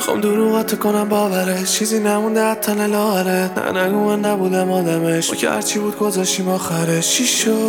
میخوام دروغاتو کنم باورش، چیزی نمونده از تن لاغرت. نه نگو من نبودم آدمش، ما که هرچی بود گذاشتیم آخرش. چی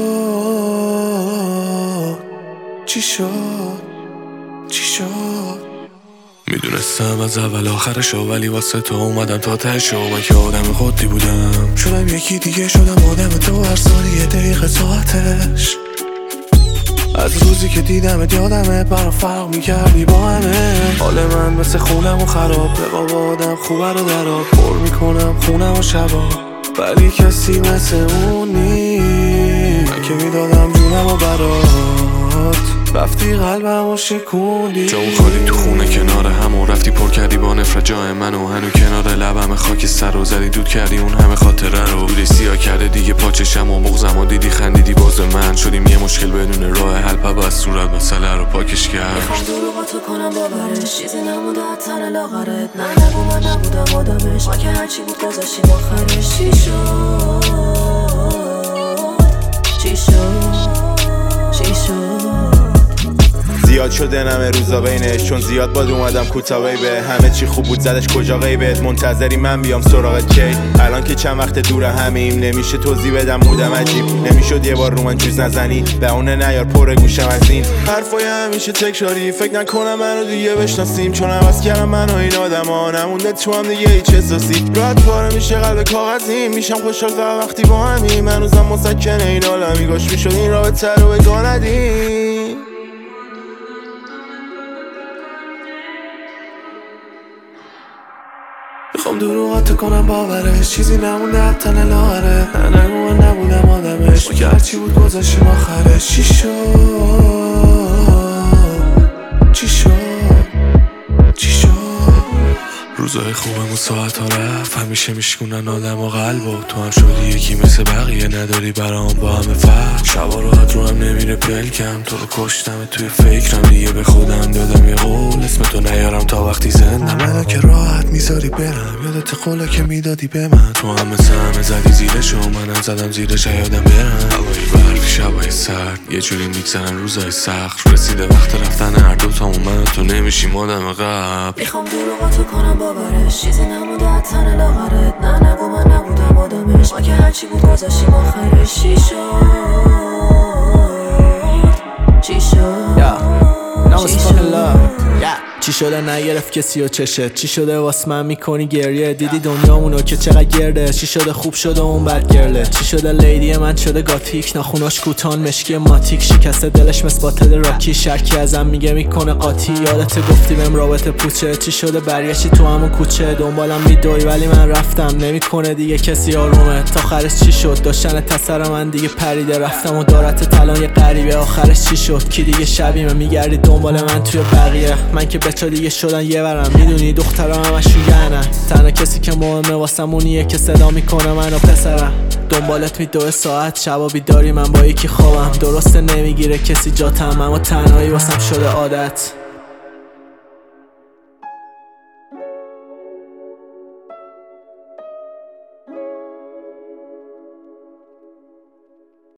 شد چی شد چی شد؟ میدونستم از اول آخرشو، ولی واسه تو اومدم تا تهشو. من که آدم خودی بودم، شدم یکی دیگه، شدم آدم تو. هر ثانیه یه دقیقه ساعتش. از روزی که دیدمت یادمت، برام فرق میکردی با همه. حال من مثل خونم و خراب، رقاب آدم خوبه رو دراب. پر میکنم خونم و شبا، ولی کسی مثل اون نیست. من که میدادم جونم و برات، رفتی قلبم و شکوندی. جامون خالی تو خونه کنار همون، رفتی پر کردی با نفرت جای منو. هنو کنار لبم خاک سر رو زدی، دود کردی اون همه خاطره رو. دودی سیاه کرده دیگه پاچشم و مغزم و دیدی خندیدی باز من. شدیم یه مشکل بدون راه حل، پا از صورت مسئله رو پاکش کرد. میخوام دروغاتو کنم باورش، چیزی نمونده از تن لاغرت. نه نگو من نبودم آدمش، ما که هرچی بود گذاشتیم آخرش. چی شد چی شد چی شد؟ زیاد شده نمه روزا بینش، چون زیاد باد اومدم کوتاه به همه چی خوب بود زدش کجا غیبت. منتظری من بیام سراغت کی؟ الان که چند وقت دور همیم، نمیشه توضیح بدم مودم عجیب. نمیشد یه بار رو من جوز نزنی، به اونه نیار پر گوشم از این حرفای همیشه تکراری. فکر نکنم منو دیگه بشناسیم، چون عوض کردم منو این آدما. نمونده تو هم دیگه هیچ احساسی. راحت پاره میشه قلب کاغذی، میشم خوشحال فقط وقتی با همیم. هنوزم مسکن این عالمی، کاش میشد این رابطه رو بگا ندیم. میخوام دروغاتو کنم باورش، چیزی نمونده از تن لاغرت. نه نگو من نبودم آدمش، ما که هرچی بود گذاشتیم آخرش. چی شد چی شد چی شد؟ روزای خوبم و ساعت ها رفت، همیشه میشکونن آدم و قلب. و تو هم شدی یکی مثل بقیه، نداری برام با همه فرق. شبا راحت رو هم نمیره پلکم، تو رو کشتم توی فکرم. دیگه به خودم دادم یه قول، اسم تو نیارم تا وقتی زندم. منو که راحت میذاری برم، یادت قولا که میدادی به من. تو هم مثل همه زدی زیرشو، منم زدم زیرش یادم برم. هوای برفی شبای سرد، یه جوری میگذرن روزای سخت. رسیده وقت رفتن هر دوتامون، من و تو نمیشیم آدم قبل. میخوام دروغاتو کنم باورش، چیزی نمونده از تن لاغرت. نه نگو من نبودم آدمش، ما که هرچی بود گذاشتیم آخرش. چی شد چی شد چی شده نگرفت کسی و چشت؟ چی شده واس من میکنی گریه؟ دیدی دنیامونو که چقدر گرده؟ چی شده خوب شده اون بد گرله؟ چی شده لیدی من شده گاتیک، ناخوناش کوتان مشکی ماتیک. شکسته دلش مثل باتل راکی، شرکی ازم میگه میکنه قاطی. یادت گفتی بهم رابطه پوچه؟ چی شده برگشتی تو همون کوچه؟ دنبالم میدوی ولی من رفتم، نمیکنه دیگه کسی آرومه. تا آخرش چی شد؟ داشتن تسر من دیگه پریده، رفتم و دارت تلان یه غریبه. آخرش چی شد؟ کی دیگه شبیه میگردی دنبال من توی بقیه؟ من که بچا دیگه شدن یه برم، میدونی دخترم همشون گنن. تنها کسی که مهمه واسمونیه که صدا میکنه منو پسرم. دنبالت می 2 ساعت شبا بیداری، من با یکی خوابم. درسته نمیگیره کسی جاتم، اما تنهایی واسم شده عادت.